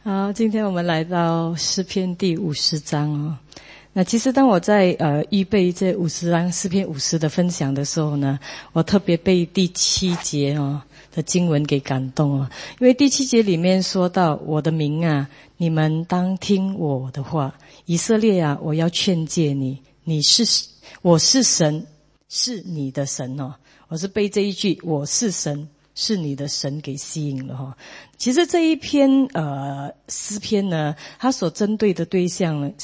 好，今天我们来到诗篇第50章哦。那其实当我在预备这50章诗篇50的分享的时候呢，我特别被第7节的经文给感动哦。因为第7节里面说到，我的民啊，你们当听我的话，以色列啊，我要劝诫你，我是神，是你的神哦。我是被这一句我是神是你的神给吸引了哈。其实这一篇诗篇呢，它所针对的对象呢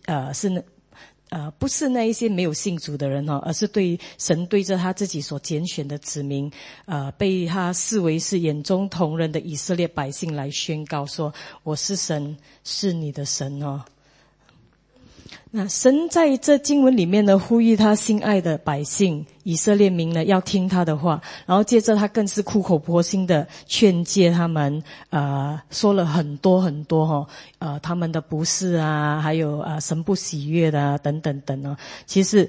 不是那一些没有信主的人而是对神对着他自己所拣选的子民被他视为是眼中同人的以色列百姓来宣告说，我是神，是你的神哦。那神在这经文里面呢，呼吁他心爱的百姓以色列民呢，要听他的话，然后接着他更是苦口婆心的劝诫他们，说了很多很多他们的不是啊，还有神不喜悦的等等等哦。其实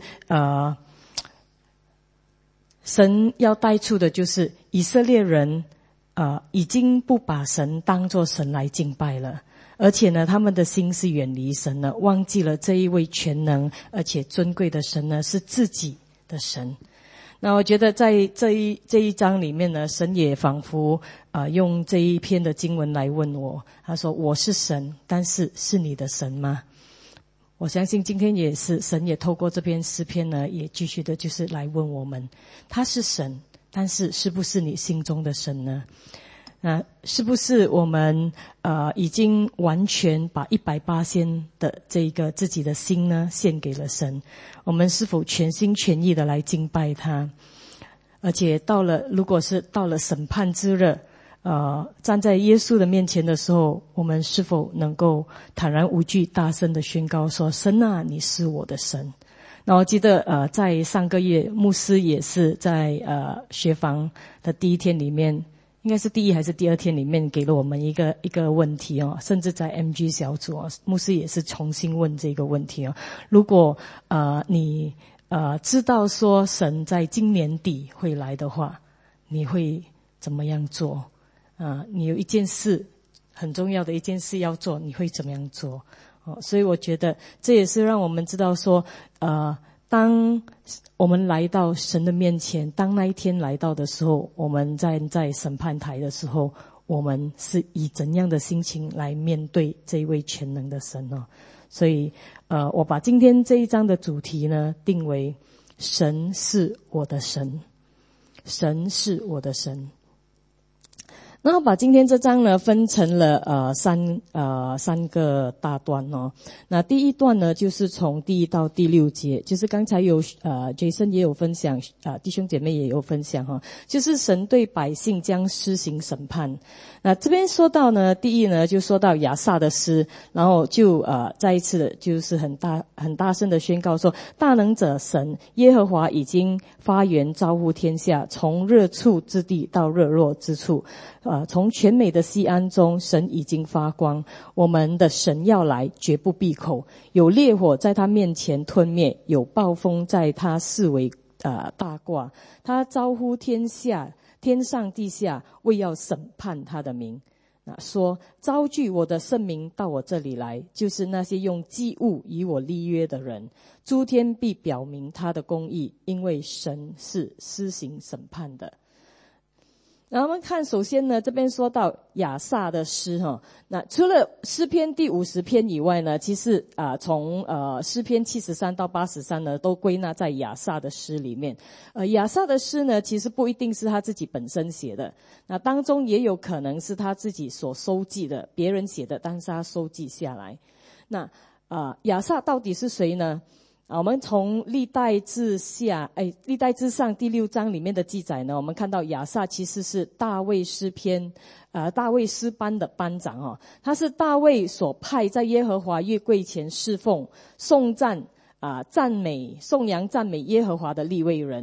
神要带出的就是以色列人已经不把神当作神来敬拜了。而且呢，他们的心是远离神了，忘记了这一位全能而且尊贵的神呢，是自己的神。那我觉得在这一章里面呢，神也仿佛用这一篇的经文来问我，他说我是神，但是是你的神吗？我相信今天也是，神也透过这篇诗篇呢，也继续的就是来问我们，他是神，但是是不是你心中的神呢？是不是我们已经完全把180%的这个自己的心呢献给了神？我们是否全心全意的来敬拜他？而且如果是到了审判之日，站在耶稣的面前的时候，我们是否能够坦然无惧大声的宣告说，神啊，你是我的神。那我记得在上个月牧师也是在学房的第一天里面，应该是第一还是第二天里面给了我们一个问题甚至在 MG 小组牧师也是重新问这个问题如果你知道说神在今年底会来的话，你会怎么样做？你有一件事很重要的一件事要做，你会怎么样做？所以我觉得这也是让我们知道说当我们来到神的面前，当那一天来到的时候，我们在审判台的时候，我们是以怎样的心情来面对这一位全能的神呢？所以我把今天这一章的主题呢定为神是我的神，神是我的神。然后把今天这章呢分成了三个大段那第一段呢就是从第1到第6节，就是刚才有Jason 也有分享弟兄姐妹也有分享就是神对百姓将施行审判。那这边说到呢，第一呢就说到亚萨的诗，然后就再一次的就是很大声的宣告说，大能者神耶和华已经发言招呼天下，从热处之地到热落之处，从全美的西安中，神已经发光。我们的神要来，绝不闭口。有烈火在他面前吞灭，有暴风在他四围大挂。他招呼天下，天上地下，为要审判他的名。说招聚我的圣民到我这里来，就是那些用祭物与我立约的人。诸天必表明他的公义，因为神是施行审判的。然后我们看，首先呢，这边说到亚萨的诗那除了诗篇第50篇以外呢，其实从诗篇73到83呢，都归纳在亚萨的诗里面。亚萨的诗呢，其实不一定是他自己本身写的，那当中也有可能是他自己所收记的，别人写的，但是他收记下来。那亚萨到底是谁呢？我们从历代志上第6章里面的记载呢，我们看到亚萨其实是大卫诗篇大卫诗班的班长他是大卫所派在耶和华约柜前侍奉颂扬赞美耶和华的利未人。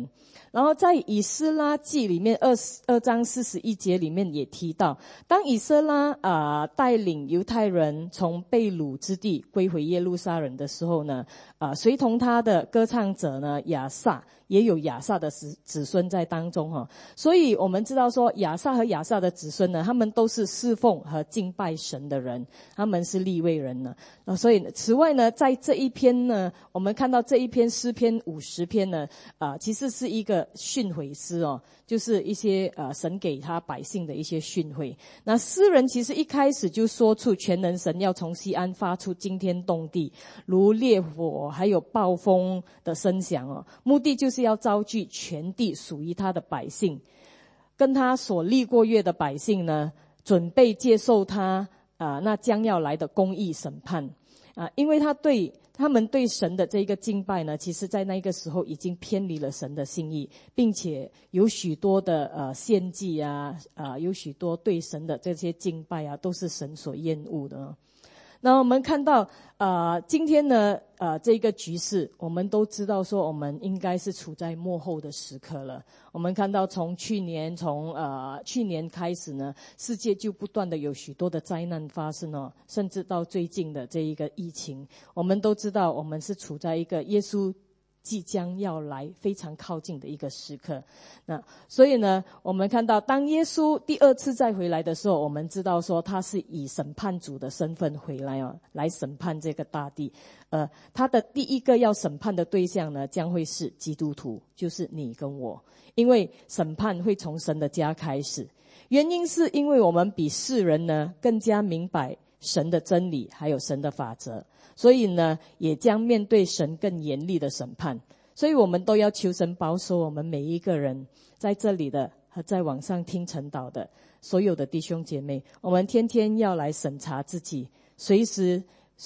然后在以斯拉记里面22章41节里面也提到，当以斯拉带领犹太人从被掳之地归回耶路撒冷的时候呢，随同他的歌唱者呢亚萨，也有亚萨的子孙在当中哈。所以我们知道说亚萨和亚萨的子孙呢，他们都是侍奉和敬拜神的人，他们是利未人呢。所以此外呢，在这一篇呢，我们看到这一篇诗篇50篇呢，其实是一个训诲诗哦，就是一些神给他百姓的一些训诲。那诗人其实一开始就说出全能神要从西安发出惊天动地如烈火还有暴风的声响哦，目的就是要招聚全地属于他的百姓，跟他所立过约的百姓呢，准备接受他那将要来的公义审判因为他们对神的这个敬拜呢，其实在那个时候已经偏离了神的心意，并且有许多的献祭有许多对神的这些敬拜都是神所厌恶的。那我们看到今天呢这个局势，我们都知道说我们应该是处在末后的时刻了。我们看到从去年开始呢，世界就不断的有许多的灾难发生哦，甚至到最近的这一个疫情，我们都知道我们是处在一个耶稣即将要来非常靠近的一个时刻。那所以呢，我们看到当耶稣第二次再回来的时候，我们知道说他是以审判主的身份回来来审判这个大地。他的第一个要审判的对象呢，将会是基督徒，就是你跟我，因为审判会从神的家开始。原因是因为我们比世人呢更加明白神的真理还有神的法则，所以呢也将面对神更严厉的审判。所以我们都要求神保守我们每一个人，在这里的和在网上听晨祷的所有的弟兄姐妹，我们天天要来审查自己，随时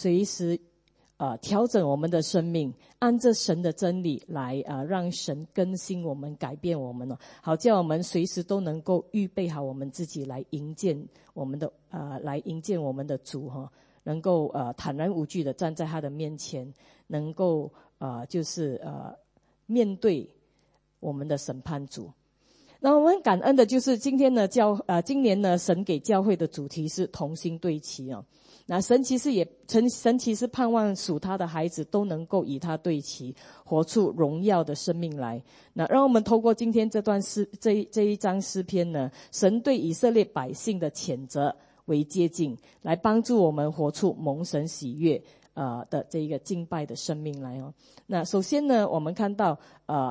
调整我们的生命，按着神的真理来让神更新我们，改变我们好叫我们随时都能够预备好我们自己来迎接我们的主能够坦然无惧的站在他的面前，能够面对我们的审判主。那我们很感恩的就是今年呢神给教会的主题是同心对齐那神其实盼望属他的孩子都能够与他对齐，活出荣耀的生命来。那让我们透过今天这一章诗篇呢，神对以色列百姓的谴责为接近，来帮助我们活出蒙神喜悦的这一个敬拜的生命来那首先呢，我们看到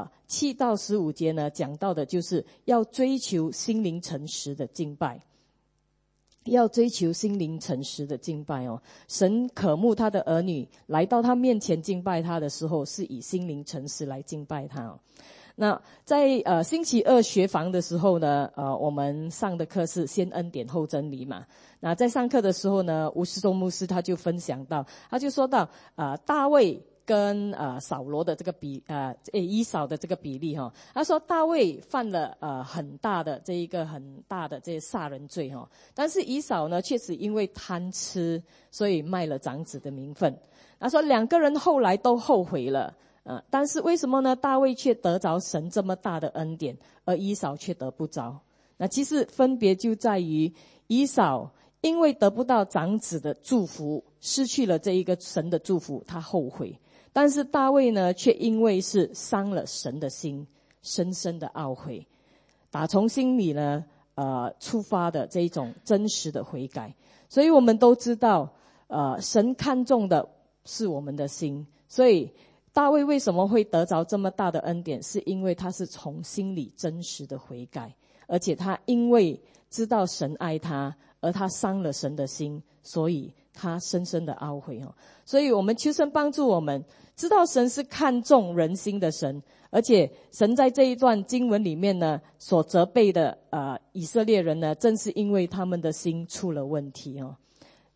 7到15节呢，讲到的就是要追求心灵诚实的敬拜。要追求心灵诚实的敬拜神渴慕他的儿女来到他面前敬拜他的时候，是以心灵诚实来敬拜他那在星期二学房的时候呢，我们上的课是先恩典后真理嘛。那在上课的时候呢，吴世忠牧师他就分享到，他就说到大卫跟扫罗的这个以扫的这个比例他说大卫犯了很大的这些杀人罪但是以扫呢确实因为贪吃，所以卖了长子的名分。他说两个人后来都后悔了但是为什么呢？大卫却得着神这么大的恩典，而以扫却得不着。那其实分别就在于以扫因为得不到长子的祝福，失去了这一个神的祝福，他后悔。但是大卫呢，却因为是伤了神的心，深深的懊悔，打从心里呢出发的这一种真实的悔改。所以我们都知道神看重的是我们的心，所以大卫为什么会得着这么大的恩典，是因为他是从心里真实的悔改，而且他因为知道神爱他，而他伤了神的心，所以他深深的懊悔所以我们求神帮助我们知道神是看重人心的神，而且神在这一段经文里面呢所责备的以色列人呢，正是因为他们的心出了问题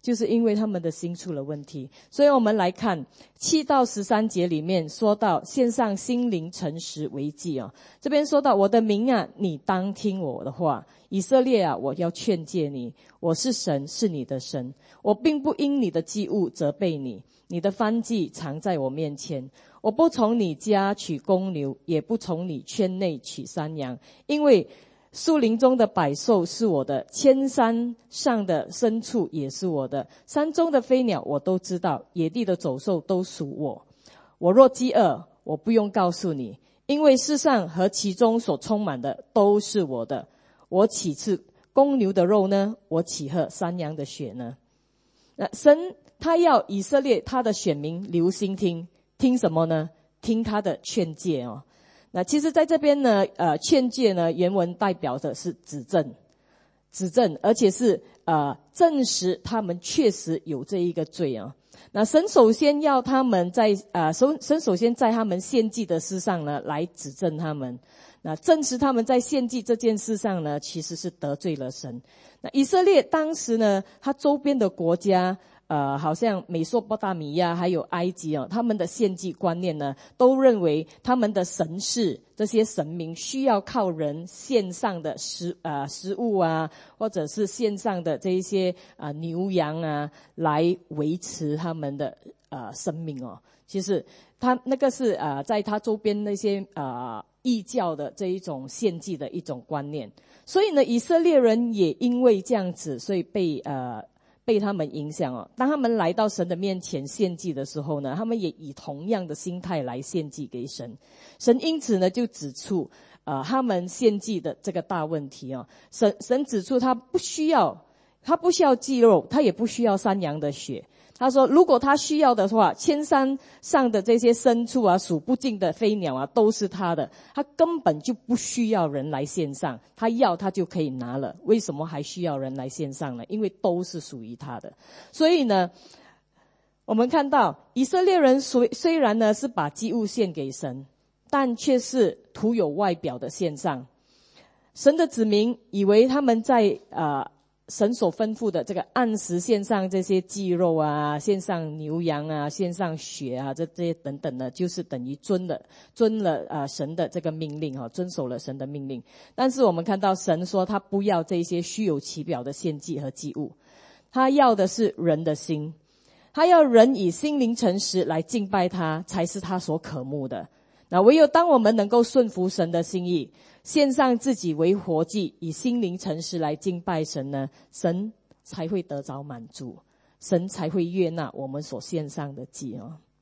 就是因为他们的心出了问题。所以我们来看7到13节里面说到献上心灵诚实为祭这边说到我的民啊，你当听我的话，以色列啊，我要劝诫你，我是神，是你的神，我并不因你的祭物责备你，你的燔祭常在我面前，我不从你家取公牛，也不从你圈内取山羊，因为树林中的百兽是我的，千山上的牲畜也是我的，山中的飞鸟我都知道，野地的走兽都属我。我若饥饿，我不用告诉你，因为世上和其中所充满的都是我的。我岂吃公牛的肉呢？我岂喝山羊的血呢？神他要以色列他的选民留心听，听什么呢？听他的劝诫那其实在这边呢劝诫呢原文代表的是指正，而且是证实他们确实有这一个罪那神首先要他们神首先在他们献祭的事上呢来指正他们，那证实他们在献祭这件事上呢其实是得罪了神。那以色列当时呢他周边的国家好像美索不达米亚还有埃及他们的献祭观念呢都认为他们的神事这些神明需要靠人献上的食物或者是献上的这一些牛羊来维持他们的生命其实他那个是在他周边那些异教的这一种献祭的一种观念。所以呢以色列人也因为这样子，所以被他们影响当他们来到神的面前献祭的时候呢，他们也以同样的心态来献祭给神。神因此呢就指出他们献祭的这个大问题神指出他不需要祭肉，他也不需要山羊的血。他说如果他需要的话，千山上的这些牲畜数不尽的飞鸟都是他的，他根本就不需要人来献上，他要他就可以拿了，为什么还需要人来献上呢？因为都是属于他的。所以呢我们看到以色列人虽然呢是把祭物献给神，但却是徒有外表的献上。神的子民以为他们在神所吩咐的这个按时献上这些祭肉献上牛羊献上血这些等等呢，就是等于遵了神的这个命令遵守了神的命令。但是我们看到神说他不要这些虚有其表的献祭和祭物，他要的是人的心，他要人以心灵诚实来敬拜他，才是他所渴慕的。那唯有当我们能够顺服神的心意，献上自己为活祭，以心灵诚实来敬拜神呢，神才会得着满足，神才会悦纳我们所献上的祭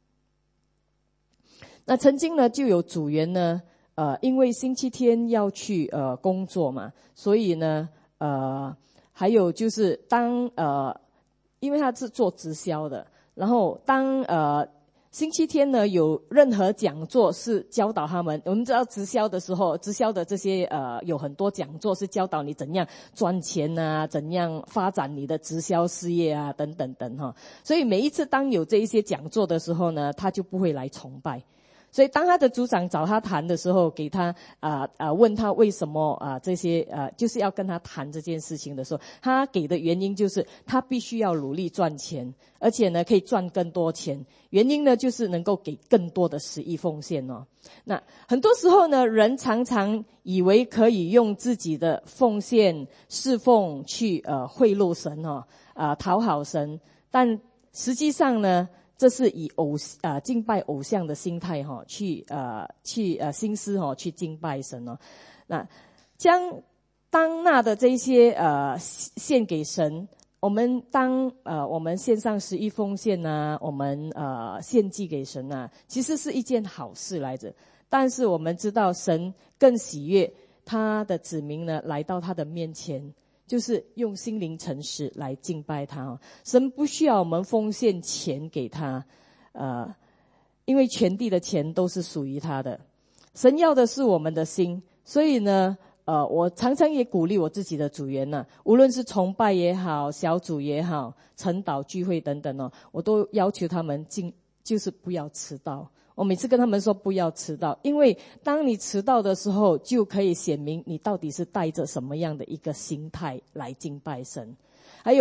那曾经呢就有组员呢因为星期天要去工作嘛，所以呢还有就是因为他是做直销的，然后当星期天呢有任何讲座是教导他们，我们知道直销的时候，直销的这些有很多讲座是教导你怎样赚钱怎样发展你的直销事业等等等所以每一次当有这一些讲座的时候呢，他就不会来崇拜。所以当他的组长找他谈的时候，给他问他为什么这些就是要跟他谈这件事情的时候，他给的原因就是他必须要努力赚钱，而且呢可以赚更多钱，原因呢就是能够给更多的十亿奉献那很多时候呢，人常常以为可以用自己的奉献侍奉去贿赂神讨好神，但实际上呢这是以敬拜偶像的心态去心思去敬拜神那将当纳的这些献给神，我们我们献上11奉献我们献祭给神其实是一件好事来着。但是我们知道神更喜悦他的子民呢来到他的面前，就是用心灵诚实来敬拜他神不需要我们奉献钱给他因为全地的钱都是属于他的，神要的是我们的心。所以呢我常常也鼓励我自己的组员无论是崇拜也好，小组也好，晨祷聚会等等我都要求他们就是不要迟到。我每次跟他们说不要迟到，因为当你迟到的时候，就可以显明你到底是带着什么样的一个心态来敬拜神。还有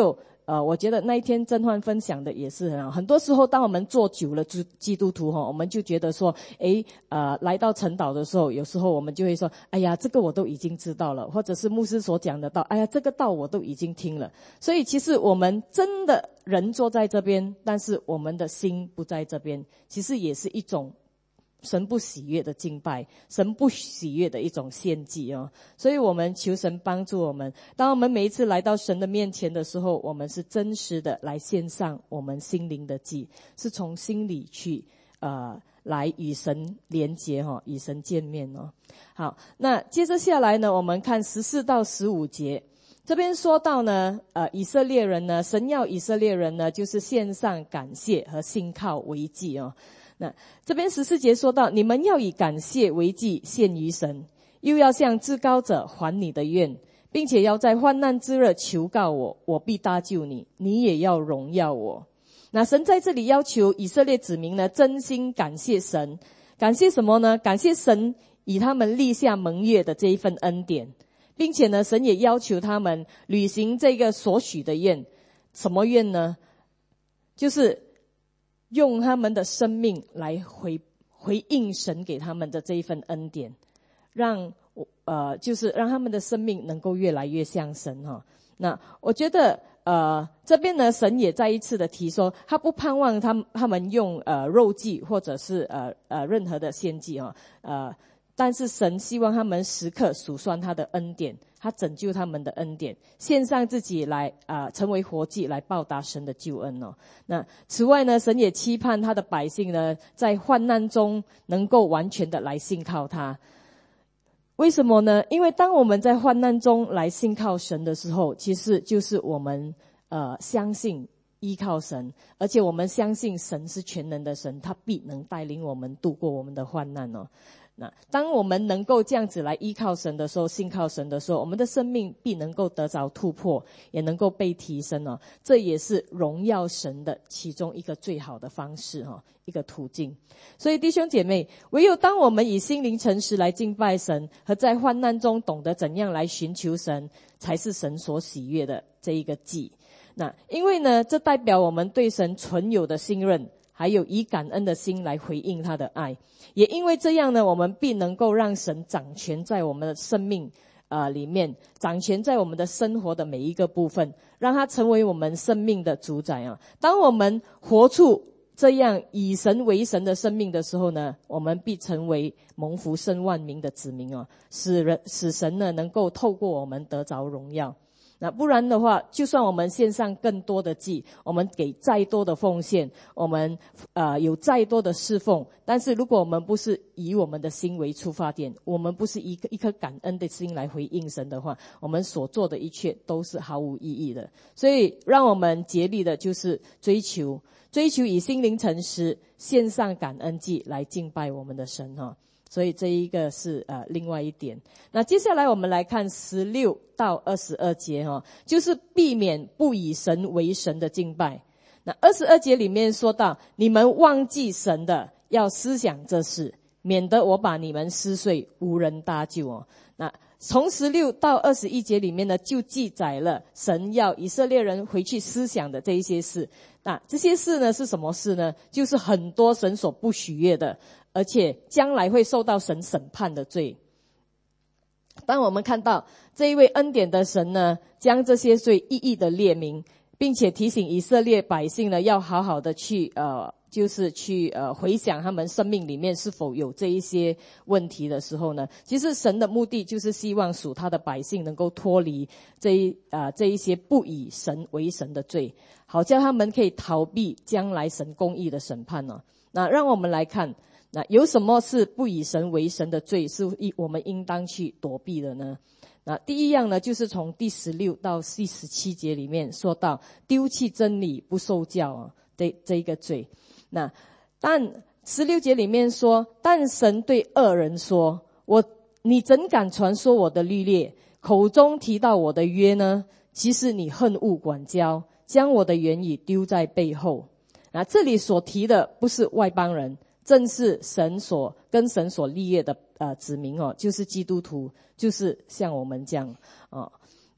我觉得那一天甄嬛分享的也是很好。很多时候当我们做久了基督徒我们就觉得说来到晨祷的时候，有时候我们就会说，哎呀，这个我都已经知道了，或者是牧师所讲的道，哎呀，这个道我都已经听了。所以其实我们真的人坐在这边，但是我们的心不在这边，其实也是一种神不喜悦的敬拜，神不喜悦的一种献祭所以我们求神帮助我们，当我们每一次来到神的面前的时候，我们是真实的来献上我们心灵的祭，是从心里去来与神连结与神见面好，那接着下来呢，我们看14到15节，这边说到呢以色列人呢，神要以色列人呢就是献上感谢和信靠为祭那这边14节说到，你们要以感谢为祭献于神，又要向至高者还你的愿，并且要在患难之日求告我，我必搭救你，你也要荣耀我。那神在这里要求以色列子民呢，真心感谢神。感谢什么呢？感谢神以他们立下盟约的这一份恩典，并且呢，神也要求他们履行这个所许的愿。什么愿呢？就是用他们的生命来回应神给他们的这一份恩典，就是让他们的生命能够越来越像神那我觉得这边呢，神也再一次的提说，他不盼望他们用肉祭或者是任何的献祭但是神希望他们时刻数算他的恩典，他拯救他们的恩典，献上自己来成为活祭来报答神的救恩那此外呢，神也期盼他的百姓呢，在患难中能够完全的来信靠他。为什么呢？因为当我们在患难中来信靠神的时候，其实就是我们相信依靠神，而且我们相信神是全能的神，他必能带领我们度过我们的患难那当我们能够这样子来依靠神的时候，信靠神的时候，我们的生命必能够得着突破，也能够被提升这也是荣耀神的其中一个最好的方式一个途径。所以弟兄姐妹，唯有当我们以心灵诚实来敬拜神，和在患难中懂得怎样来寻求神，才是神所喜悦的这一个祭。那因为呢，这代表我们对神存有的信任，还有以感恩的心来回应他的爱。也因为这样呢，我们必能够让神掌权在我们的生命里面，掌权在我们的生活的每一个部分，让他成为我们生命的主宰当我们活出这样以神为神的生命的时候呢，我们必成为蒙福生万民的子民使神呢能够透过我们得着荣耀。那不然的话，就算我们献上更多的祭，我们给再多的奉献，我们有再多的侍奉，但是如果我们不是以我们的心为出发点，我们不是一颗感恩的心来回应神的话，我们所做的一切都是毫无意义的。所以让我们竭力的就是追求以心灵诚实献上感恩祭来敬拜我们的神所以这一个是另外一点。那接下来我们来看16到22节就是避免不以神为神的敬拜。那22节里面说到，你们忘记神的，要思想这事，免得我把你们撕碎，无人搭救那从16到21节里面呢，就记载了神要以色列人回去思想的这一些事。那这些事呢是什么事呢？就是很多神所不喜悦的，而且将来会受到神审判的罪。当我们看到这一位恩典的神呢，将这些罪一一的列明，并且提醒以色列百姓呢，要好好的去回想他们生命里面是否有这一些问题的时候呢，其实神的目的就是希望属他的百姓能够脱离这一些不以神为神的罪，好叫他们可以逃避将来神公义的审判那让我们来看，那有什么是不以神为神的罪是我们应当去躲避的呢？那第一样呢，就是从第16到第17节里面说到丢弃真理不受教这一个罪。那但16节里面说，但神对恶人说，你怎敢传说我的律例，口中提到我的约呢？其实你恨恶管教，将我的言语丢在背后。那这里所提的不是外邦人，正是跟神所立约的子民就是基督徒，就是像我们这样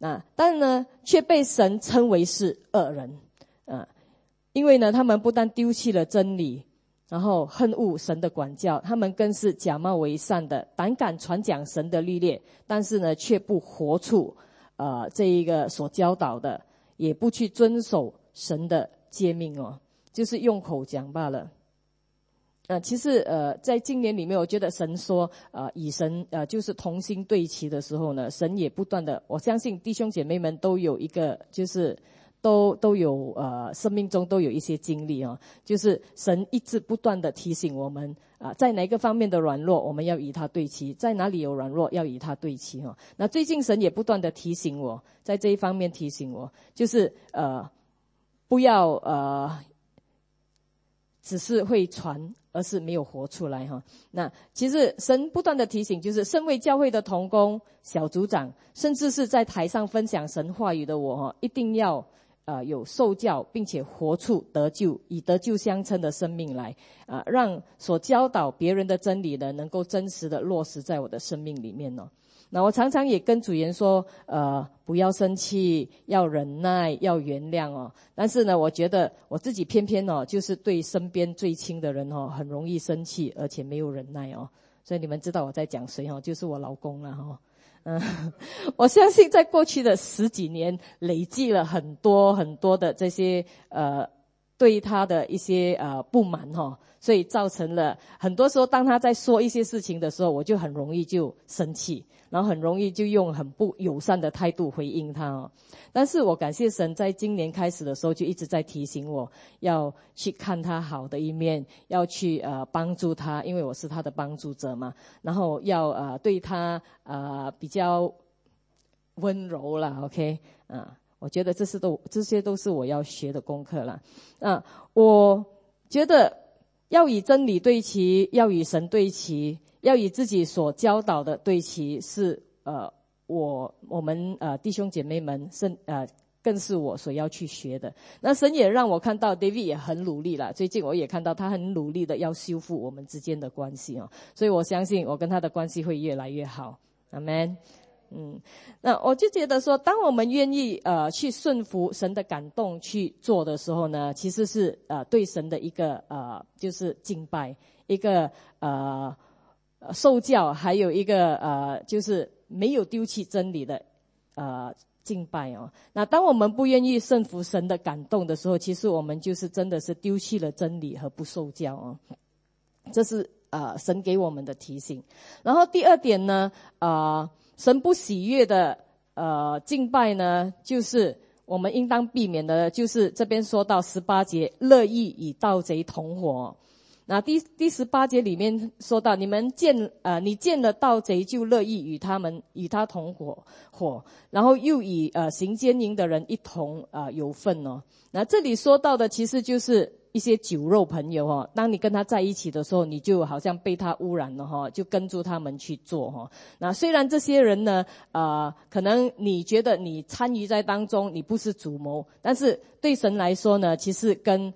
但呢却被神称为是恶人因为呢他们不但丢弃了真理，然后恨恶神的管教，他们更是假冒为善的，胆敢传讲神的律例，但是呢却不活出这一个所教导的，也不去遵守神的诫命就是用口讲罢了。其实在今年里面，我觉得神说以神就是同心对齐的时候呢，神也不断的，我相信弟兄姐妹们都有一个就是都有生命中都有一些经历就是神一直不断的提醒我们在哪个方面的软弱我们要与他对齐，在哪里有软弱要与他对齐那最近神也不断的提醒我，在这一方面提醒我，就是不要只是会传，而是没有活出来那其实神不断的提醒，就是身为教会的同工、小组长，甚至是在台上分享神话语的我一定要有受教，并且活出得救，以得救相称的生命来让所教导别人的真理呢，能够真实的落实在我的生命里面那我常常也跟主言说不要生气，要忍耐，要原谅但是呢我觉得我自己偏偏就是对身边最亲的人很容易生气，而且没有忍耐所以你们知道我在讲谁就是我老公了我相信在过去的10几年累积了很多很多的这些对他的一些不满所以造成了很多时候当他在说一些事情的时候，我就很容易就生气，然后很容易就用很不友善的态度回应他但是我感谢神，在今年开始的时候就一直在提醒我要去看他好的一面，要去帮助他，因为我是他的帮助者嘛，然后要对他比较温柔啦 OK 我觉得这些都是我要学的功课啦我觉得要与真理对齐，要与神对齐，要与自己所教导的对齐，是我们弟兄姐妹们更是我所要去学的。那神也让我看到 David 也很努力了，最近我也看到他很努力的要修复我们之间的关系所以我相信我跟他的关系会越来越好。阿们。那我就觉得说，当我们愿意去顺服神的感动去做的时候呢，其实是对神的一个就是敬拜，一个受教，还有一个就是没有丢弃真理的敬拜那当我们不愿意顺服神的感动的时候，其实我们就是真的是丢弃了真理和不受教这是神给我们的提醒。然后第二点呢神不喜悦的敬拜呢，就是我们应当避免的，就是这边说到18节，乐意与盗贼同伙。那第18节里面说到，你见了盗贼就乐意与他同伙，然后又与行奸淫的人一同有份那这里说到的其实就是一些酒肉朋友当你跟他在一起的时候，你就好像被他污染了就跟住他们去做那虽然这些人呢可能你觉得你参与在当中，你不是主谋，但是对神来说呢，其实跟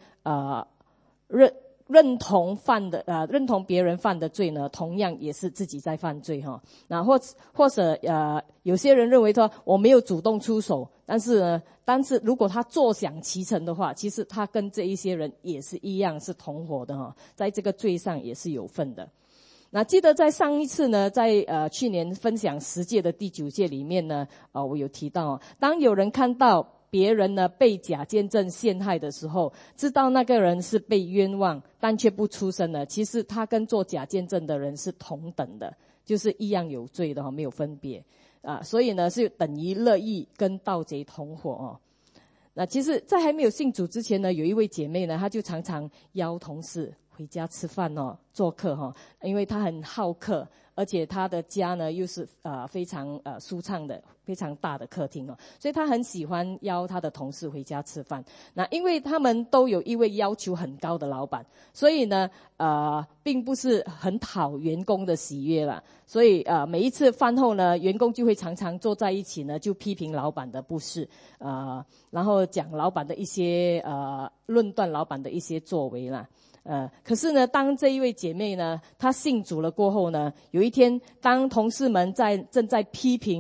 认同别人犯的罪呢，同样也是自己在犯罪那或者有些人认为说我没有主动出手，但是如果他坐享其成的话，其实他跟这一些人也是一样是同伙的在这个罪上也是有份的。那记得在上一次呢，在去年分享10诫的第9诫里面呢我有提到当有人看到别人呢被假见证陷害的时候，知道那个人是被冤枉，但却不出声的，其实他跟做假见证的人是同等的，就是一样有罪的没有分别所以呢是等于乐意跟盗贼同伙那其实在还没有信主之前呢，有一位姐妹呢，她就常常邀同事回家吃饭做客因为她很好客，而且她的家呢又是非常舒畅的非常大的客厅所以她很喜欢邀她的同事回家吃饭。那因为他们都有一位要求很高的老板，所以呢并不是很讨员工的喜悦啦，所以每一次饭后呢，员工就会常常坐在一起呢，就批评老板的不是然后讲老板的一些论断老板的一些作为啦。可是呢，当这一位姐妹呢，她信主了过后呢，有一天当同事们正在批评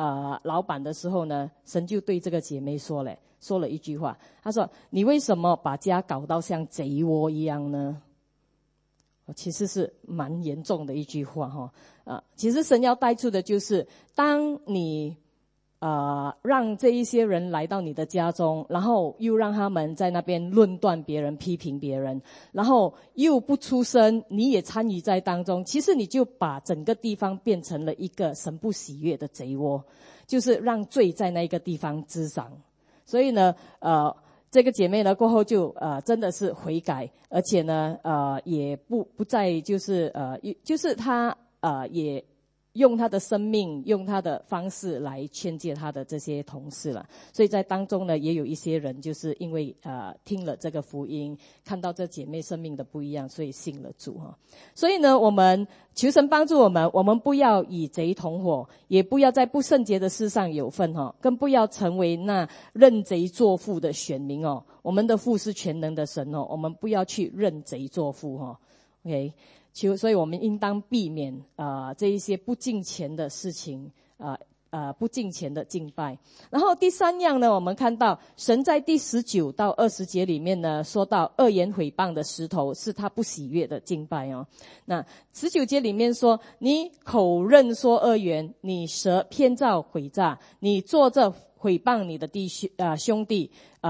老板的时候呢，神就对这个姐妹说了一句话，他说：你为什么把家搞到像贼窝一样呢？其实是蛮严重的一句话其实神要带出的就是，当你让这一些人来到你的家中，然后又让他们在那边论断别人、批评别人，然后又不出声，你也参与在当中，其实你就把整个地方变成了一个神不喜悦的贼窝，就是让罪在那个地方滋长。所以呢这个姐妹呢过后就真的是悔改，而且呢也不再就是就是她也用她的生命，用她的方式来劝诫她的这些同事了。所以在当中呢，也有一些人就是因为听了这个福音，看到这姐妹生命的不一样，所以信了主所以呢，我们求神帮助我们不要以贼同伙，也不要在不圣洁的事上有份更不要成为那认贼作父的选民我们的父是全能的神我们不要去认贼作父OK。所以我们应当避免这一些不敬虔的事情不敬虔的敬拜。然后第三样呢，我们看到神在第19到20节里面呢说到恶言毁谤的石头是他不喜悦的敬拜那19节里面说，你口认说恶言，你舌偏造诡诈，你坐着毁谤你的兄弟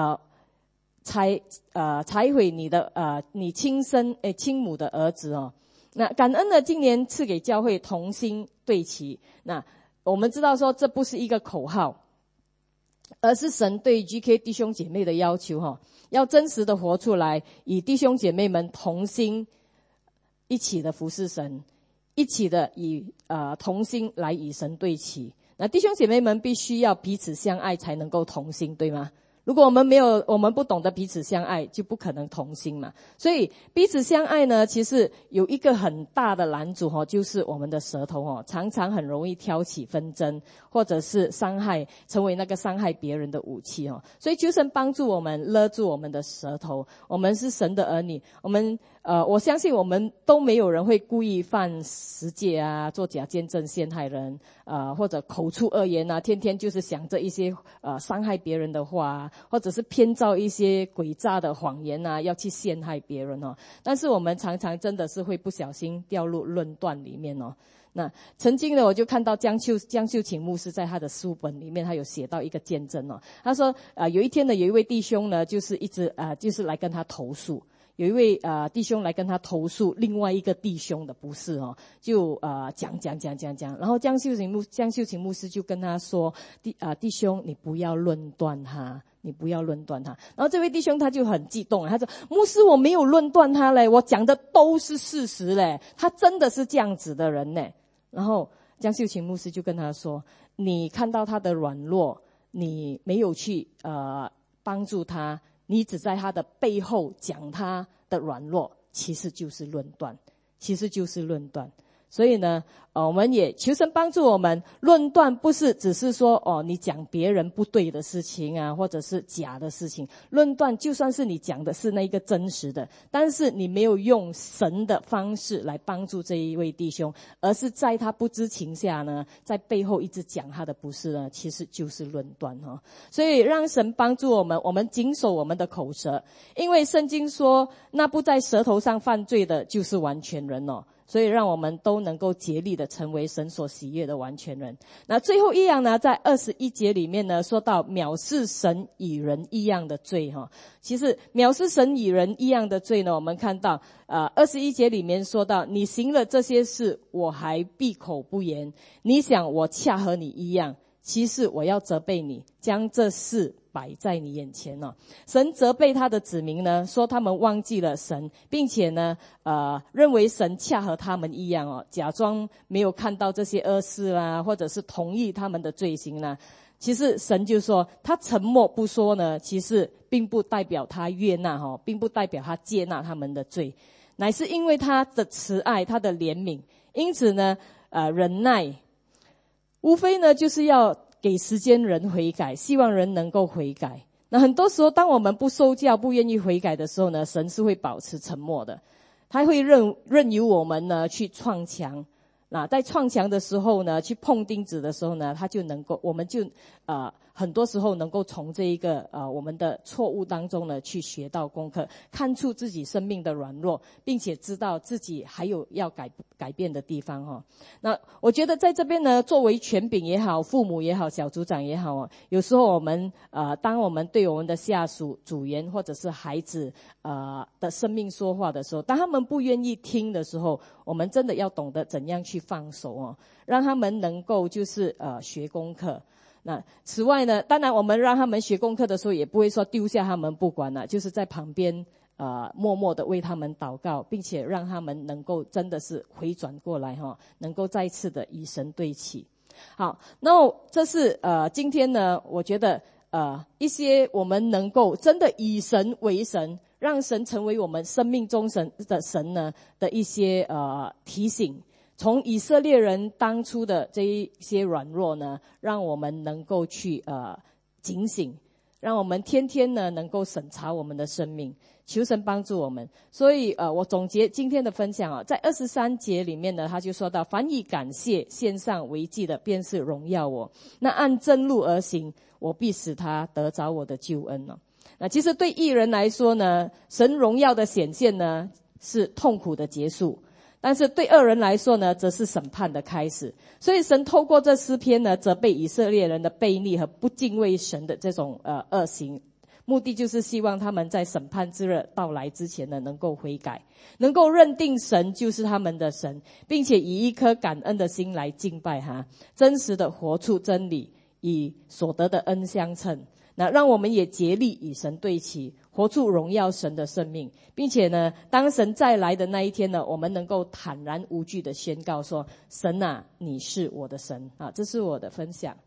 拆毁你的你亲母的儿子那感恩呢，今年赐给教会同心对齐。那我们知道说，这不是一个口号，而是神对 GK 弟兄姐妹的要求要真实的活出来，以弟兄姐妹们同心一起的服侍神，一起的同心来与神对齐。那弟兄姐妹们必须要彼此相爱才能够同心，对吗？如果我们不懂得彼此相爱，就不可能同心嘛。所以彼此相爱呢，其实有一个很大的拦阻就是我们的舌头常常很容易挑起纷争，或者是成为那个伤害别人的武器所以求神帮助我们勒住我们的舌头。我们是神的儿女，我相信我们都没有人会故意犯十戒做假见证陷害人或者口出恶言天天就是想着一些伤害别人的话或者是编造一些诡诈的谎言要去陷害别人但是我们常常真的是会不小心掉入论断里面那曾经呢，我就看到江秀琴牧师在他的书本里面，他有写到一个见证他说有一天呢，有一位弟兄呢，就是一直就是来跟他投诉。有一位弟兄来跟他投诉另外一个弟兄的不是就讲，然后江秀琴牧师就跟他说弟兄你不要论断他，你不要论断他。然后这位弟兄他就很激动他说牧师我没有论断他嘞，我讲的都是事实嘞，他真的是这样子的人呢。然后江秀琴牧师就跟他说，你看到他的软弱，你没有去帮助他，你只在他的背后讲他的软弱，其实就是论断。所以呢我们也求神帮助我们，论断不是只是说你讲别人不对的事情或者是假的事情。论断就算是你讲的是那个真实的，但是你没有用神的方式来帮助这一位弟兄，而是在他不知情下呢，在背后一直讲他的不是呢，其实就是论断所以让神帮助我们，我们谨守我们的口舌，因为圣经说那不在舌头上犯罪的就是完全人所以让我们都能够竭力的成为神所喜悦的完全人。那最后一样呢，在21节里面呢，说到藐视神与人一样的罪其实藐视神与人一样的罪呢，我们看到21节里面说到，你行了这些事，我还闭口不言。你想我恰和你一样，其实我要责备你，将这事摆在你眼前神责备他的子民呢，说他们忘记了神，并且呢认为神恰和他们一样假装没有看到这些恶事啦，或者是同意他们的罪行啦。其实神就说他沉默不说呢，其实并不代表他悦纳并不代表他接纳他们的罪，乃是因为他的慈爱，他的怜悯。因此呢忍耐无非呢就是要给时间人悔改，希望人能够悔改。那很多时候当我们不受教，不愿意悔改的时候呢，神是会保持沉默的，他会任由我们呢去撞墙， 那在撞墙的时候呢，去碰钉子的时候呢，我们就很多时候能够从这一个我们的错误当中呢去学到功课，看出自己生命的软弱，并且知道自己还有要改变的地方哈。那我觉得在这边呢，作为权柄也好，父母也好，小组长也好，有时候我们当我们对我们的下属、组员或者是孩子的生命说话的时候，当他们不愿意听的时候，我们真的要懂得怎样去放手让他们能够就是学功课。那此外呢，当然我们让他们学功课的时候，也不会说丢下他们不管了，就是在旁边默默的为他们祷告，并且让他们能够真的是回转过来能够再次的与神对齐。好，那这是今天呢，我觉得一些我们能够真的以神为神，让神成为我们生命中神呢的一些提醒。从以色列人当初的这一些软弱呢，让我们能够去警醒，让我们天天呢能够审查我们的生命，求神帮助我们。所以我总结今天的分享在23节里面呢，他就说到：凡以感谢献上为祭的，便是荣耀我。那按正路而行，我必使他得着我的救恩那其实对义人来说呢，神荣耀的显现呢，是痛苦的结束。但是对恶人来说呢，则是审判的开始。所以神透过这诗篇呢，责备以色列人的悖逆和不敬畏神的这种恶行，目的就是希望他们在审判之日到来之前呢，能够悔改，能够认定神就是他们的神，并且以一颗感恩的心来敬拜他，真实的活出真理，以所得的恩相称。那让我们也竭力与神对齐，活出荣耀神的生命，并且呢，当神再来的那一天呢，我们能够坦然无惧的宣告说：神啊，你是我的神这是我的分享。